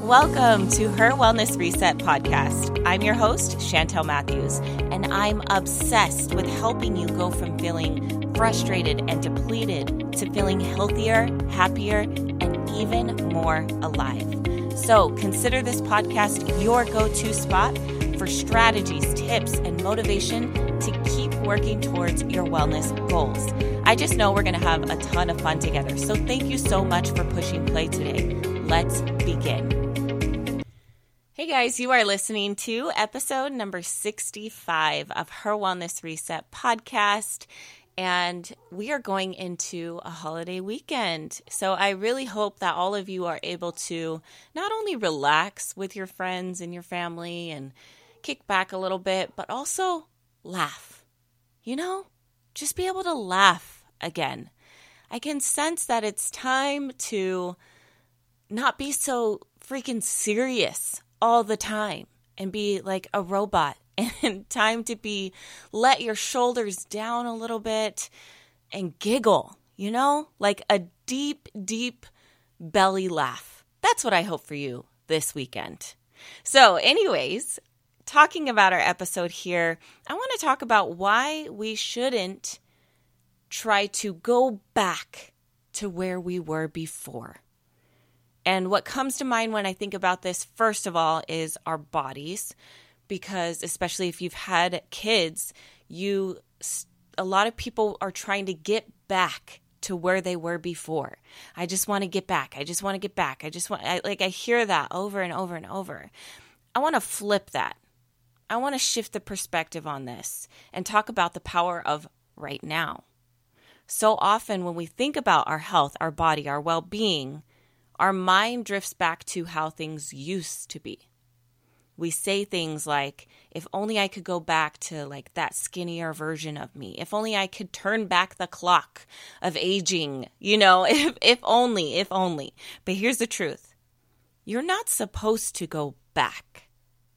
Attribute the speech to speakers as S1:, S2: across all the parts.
S1: Welcome to Her Wellness Reset podcast. I'm your host, Chantel Matthews, and I'm obsessed with helping you go from feeling frustrated and depleted to feeling healthier, happier, and even more alive. So consider this podcast your go-to spot for strategies, tips, and motivation to keep working towards your wellness goals. I just know we're going to have a ton of fun together. So thank you so much for pushing play today. Let's begin. Hey guys, you are listening to episode number 65 of Her Wellness Reset podcast, and we are going into a holiday weekend. So I really hope that all of you are able to not only relax with your friends and your family and kick back a little bit, but also laugh. Just be able to laugh again. I can sense that it's time to not be so freaking serious all the time and be like a robot, and time to let your shoulders down a little bit and giggle, like a deep, deep belly laugh. That's what I hope for you this weekend. So anyways, talking about our episode here, I want to talk about why we shouldn't try to go back to where we were before. And what comes to mind when I think about this, first of all, is our bodies, because especially if you've had kids, a lot of people are trying to get back to where they were before. I just want to get back. I just want to get back. I hear that over and over and over. I want to flip that. I want to shift the perspective on this and talk about the power of right now. So often when we think about our health, our body, our well-being, our mind drifts back to how things used to be. We say things like, if only I could go back to like that skinnier version of me. If only I could turn back the clock of aging, if only. But here's the truth. You're not supposed to go back.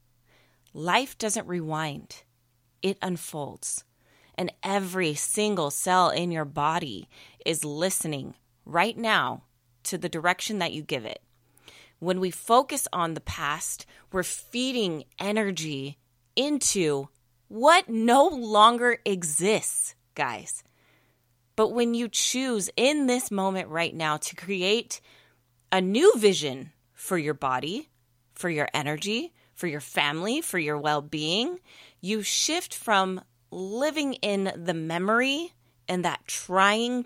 S1: Life doesn't rewind. It unfolds. And every single cell in your body is listening right now to the direction that you give it. When we focus on the past, we're feeding energy into what no longer exists, guys. But when you choose in this moment right now to create a new vision for your body, for your energy, for your family, for your well-being, you shift from living in the memory and that trying,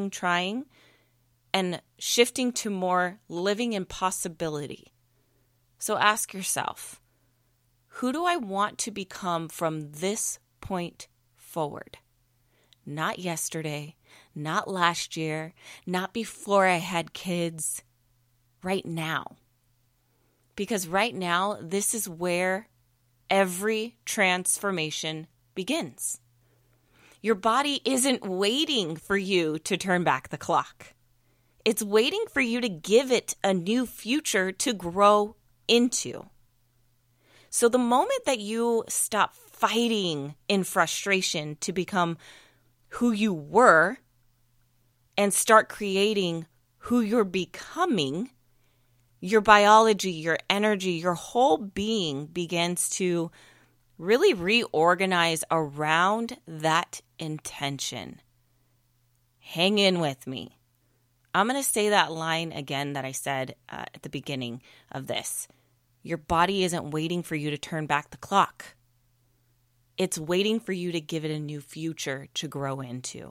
S1: and shifting to more living in possibility. So ask yourself, who do I want to become from this point forward? Not yesterday, not last year, not before I had kids, right now. Because right now, this is where every transformation begins. Your body isn't waiting for you to turn back the clock. It's waiting for you to give it a new future to grow into. So the moment that you stop fighting in frustration to become who you were and start creating who you're becoming, your biology, your energy, your whole being begins to really reorganize around that intention. Hang in with me. I'm going to say that line again that I said at the beginning of this. Your body isn't waiting for you to turn back the clock. It's waiting for you to give it a new future to grow into.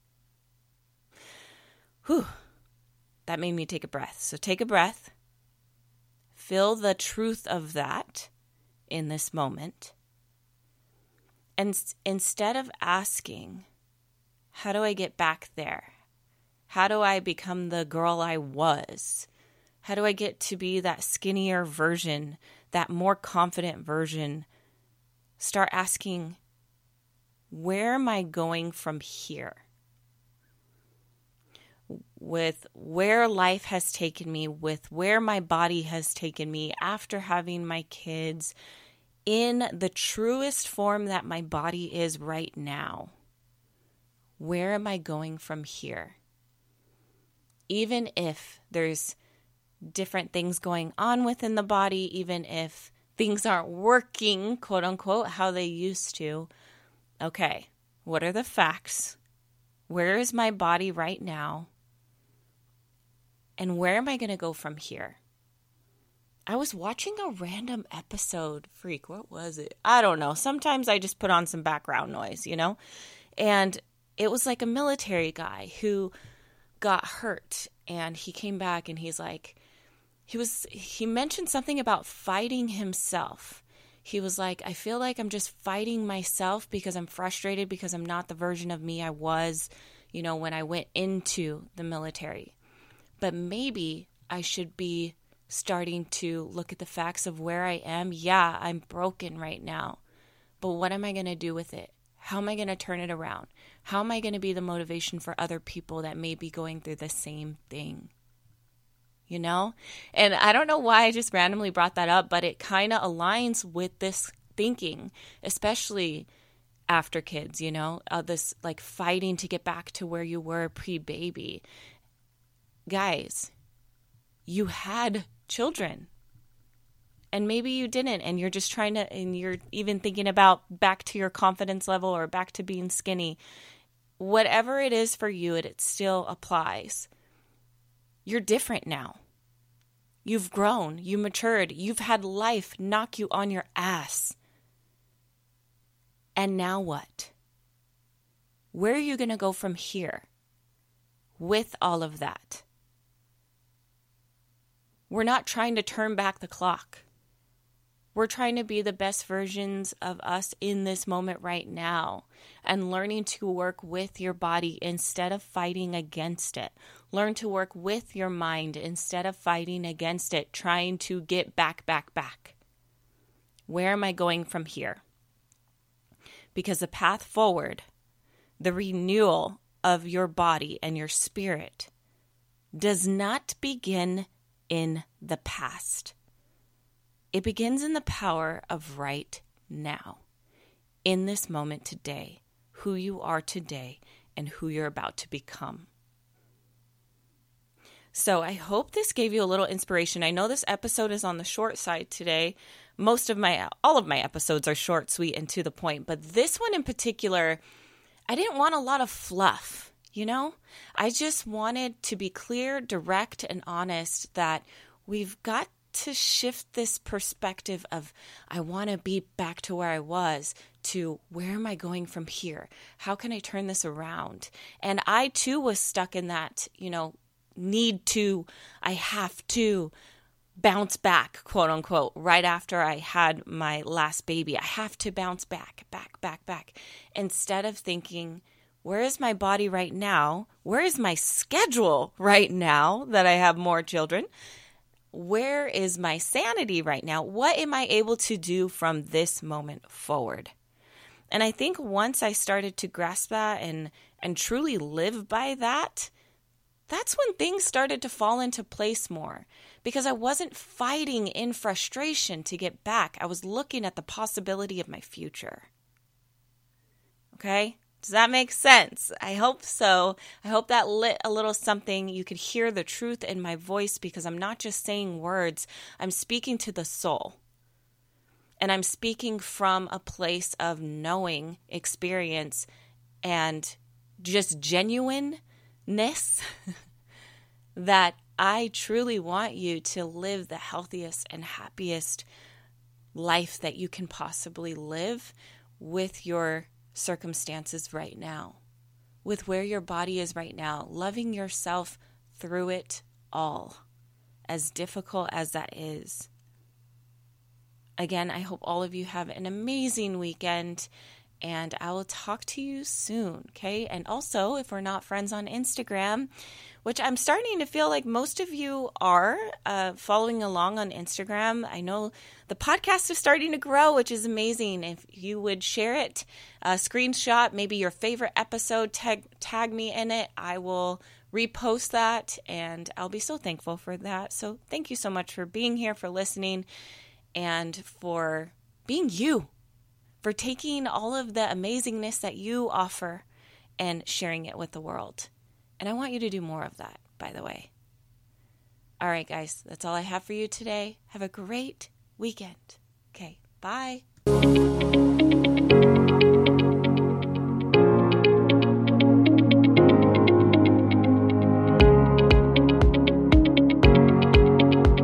S1: Whew. That made me take a breath. So take a breath. Feel the truth of that in this moment. And instead of asking, how do I get back there? How do I become the girl I was? How do I get to be that skinnier version, that more confident version? Start asking, where am I going from here? With where life has taken me, with where my body has taken me after having my kids, in the truest form that my body is right now. Where am I going from here? Even if there's different things going on within the body, even if things aren't working, quote unquote, how they used to. Okay, what are the facts? Where is my body right now? And where am I going to go from here? I was watching a random episode. Freak, what was it? I don't know. Sometimes I just put on some background noise, And it was like a military guy who got hurt. And he came back and he's like, he mentioned something about fighting himself. He was like, I feel like I'm just fighting myself because I'm frustrated because I'm not the version of me I was, when I went into the military. But maybe I should be starting to look at the facts of where I am. Yeah, I'm broken right now. But what am I going to do with it? How am I going to turn it around? How am I going to be the motivation for other people that may be going through the same thing? And I don't know why I just randomly brought that up, but it kind of aligns with this thinking, especially after kids, this like fighting to get back to where you were pre-baby. Guys, you had children and maybe you didn't, and you're just and you're even thinking about back to your confidence level or back to being skinny. Whatever it is for you, it still applies. You're different now. You've grown, you matured, you've had life knock you on your ass. And now what? Where are you going to go from here with all of that? We're not trying to turn back the clock. We're trying to be the best versions of us in this moment right now and learning to work with your body instead of fighting against it. Learn to work with your mind instead of fighting against it, trying to get back. Where am I going from here? Because the path forward, the renewal of your body and your spirit does not begin in the past. It begins in the power of right now, in this moment today, who you are today and who you're about to become. So I hope this gave you a little inspiration. I know this episode is on the short side today. All of my episodes are short, sweet, and to the point, but this one in particular, I didn't want a lot of fluff, I just wanted to be clear, direct, and honest that we've got to shift this perspective of I want to be back to where I was to where am I going from here? How can I turn this around? And I too was stuck in that, I have to bounce back, quote unquote, right after I had my last baby. I have to bounce back. Instead of thinking, where is my body right now? Where is my schedule right now that I have more children? Where is my sanity right now? What am I able to do from this moment forward? And I think once I started to grasp that and truly live by that, that's when things started to fall into place more, because I wasn't fighting in frustration to get back. I was looking at the possibility of my future. Okay? Does that make sense? I hope so. I hope that lit a little something. You could hear the truth in my voice because I'm not just saying words. I'm speaking to the soul. And I'm speaking from a place of knowing, experience, and just genuineness that I truly want you to live the healthiest and happiest life that you can possibly live with your circumstances right now, with where your body is right now, loving yourself through it all, as difficult as that is. Again, I hope all of you have an amazing weekend, and I will talk to you soon, okay? And also, if we're not friends on Instagram, which I'm starting to feel like most of you are following along on Instagram. I know the podcast is starting to grow, which is amazing. If you would share it, screenshot maybe your favorite episode, tag me in it. I will repost that, and I'll be so thankful for that. So thank you so much for being here, for listening, and for being you, for taking all of the amazingness that you offer and sharing it with the world. And I want you to do more of that, by the way. All right, guys, that's all I have for you today. Have a great weekend. Okay, bye.